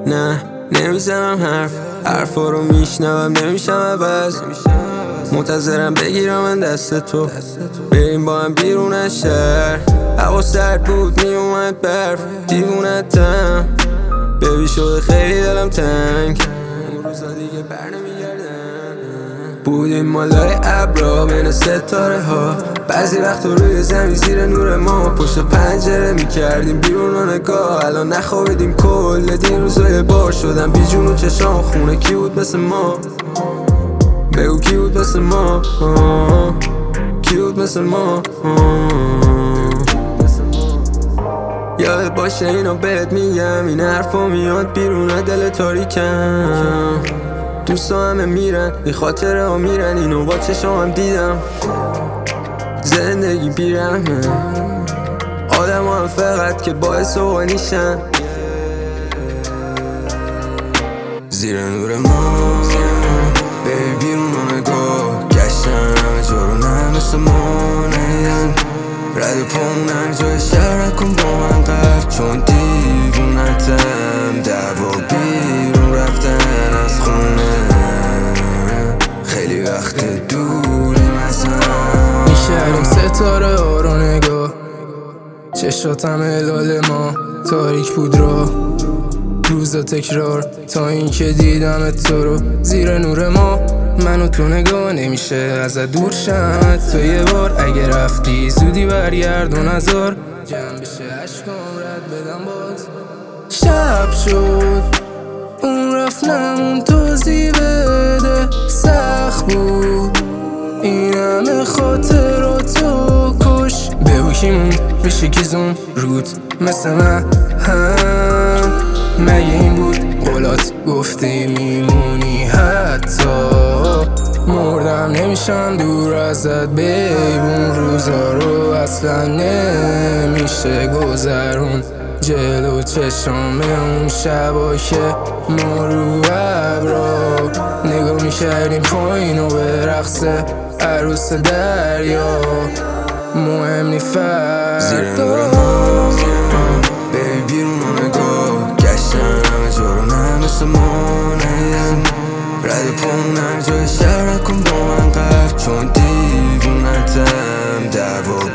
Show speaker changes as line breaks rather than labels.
نه نمیزنم حرفا رو میشنوم نمیشم عوض. منتظرم بگیرم من دست تو بریم با هم بیرون از شهر. هوا سرد بود میومد برف دیوونتم ببی شده خیلی دلم تنگ. اون روزا دیگه بر نمیگردن. بودیم مالای ابرا بین ستاره ها. بعضی وقت روی زمین زیر نور ما پشت پنجره میکردیم بیرون و نگاه. الان نخوابیدیم کل دین روزای بار شدم بی جون و چشام خونه. کی بود مثل ما بگو کی بود مثل ما کی بود مثل ما یادت باشه اینو بهت میگم این حرفا میاد بیرون از دل تاریکم. دوستا همه میرن این خاطره ها میرن اینو با چشام دیدم. زندگی بیرحمه آدم هم فقط که باعث اوانیشن. زیر نور ما بی بیرون و نگاه گشتن همه جا رو نه مثل ما نیدن. رد پامون هر جای شهر کن با من قرد چون دیوونتم دعوا بیرون رفتن از خونه. خیلی وقت دوریم از هم
میشریم ستاره ها رو نگاه چشاتم هلال ما تاریک بود را روزا تکرار تا این که دیدم تو رو زیر نور ما. من و تو نگاه نمیشه ازت دور شم. تو یه بار اگه رفتی زودی برگرد و نزار جمع بشه عشقام رد بدم باز. شب شد اون رفت نمون توضیح بده سخت بود این همه خاطراتو کش. بگو کی موند بشه کی زون رود مثل من مگه این بود قولات گفتی میمونی حتی مردم نمیشم دور ازت بیبون. روزا رو اصلا نمیشه گذرون جلو چشم اون شبا که ما رو ابرا نگاه میکردیم پایین و به رقص عروس دریا مهم نی فردا.
ببین بیرون و نگاه گشتن همه جا رو نه مثل ما نیدن. رد پامون هر جای شهر کن با من قرد چون دیوونتم دعوا